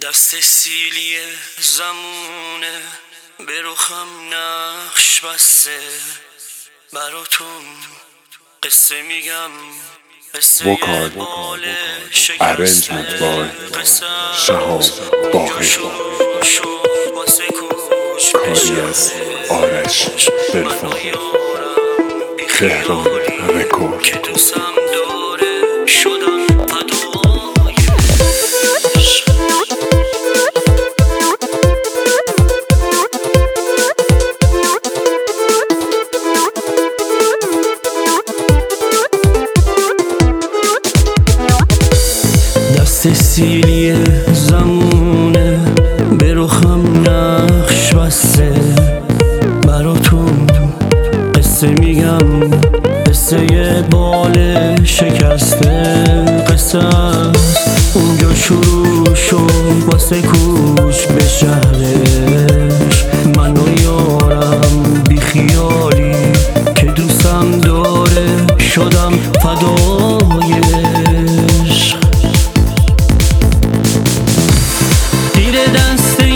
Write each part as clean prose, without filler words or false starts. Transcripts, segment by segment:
دست سیلی زمونه به رخم نقش بسته، براتون قصه میگم، قصه بال شکسته، قصه شهاب باقی، کاری از آرش دلفان، تهران رکورد. که دوستم داره شدم فدای عشق. دست سیلی زمونه به رخم نقش بسته، براتون قصه میگم، قصه بال شکسته، قصه اونجا شروع شد واسه کوچ به شهرش. من و یارم بی خیالی که دوستم داره شدم فدای عشق. تیر دسته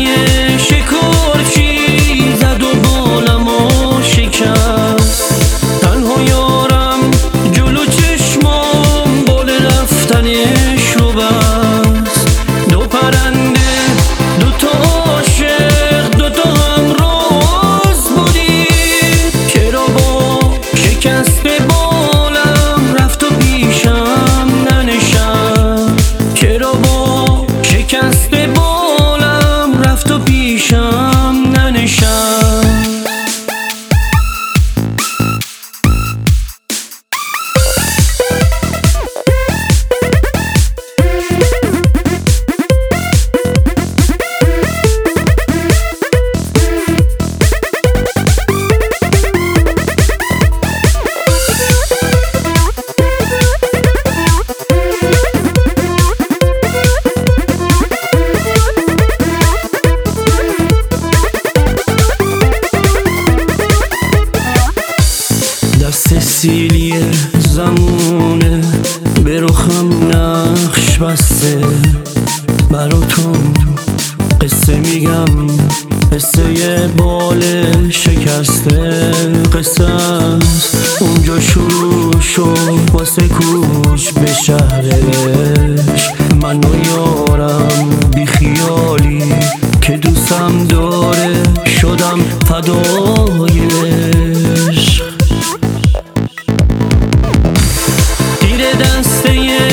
شکارچی زد و بالم و شکست، تنها یارم جلو چشمام بال رفتنش رو بست. دو پرنده، دو تا عاشق، دو تا همراز بودیم، چرا با شکست بالم رفت و پیشم ننشست، چرا با شکست بالم رفت و پیشم ننشست. دست سیلی زمونه به رخم نقش بسته، براتون قصه میگم، قصه بال شکسته، قصه اونجا شروع شد واسه کوچ به شهرش. من و یارم بی خیالی که دوستم داره شدم فدای عشق. تیر دسته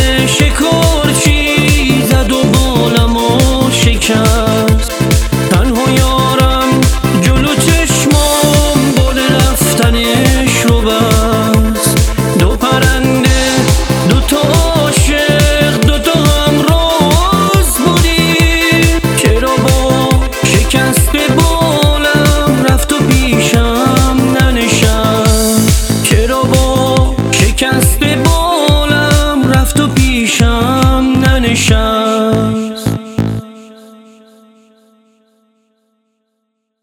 شکارچی زد و بالم و شکست، تنها یارم جلو چشمام بال رفتنش رو بست.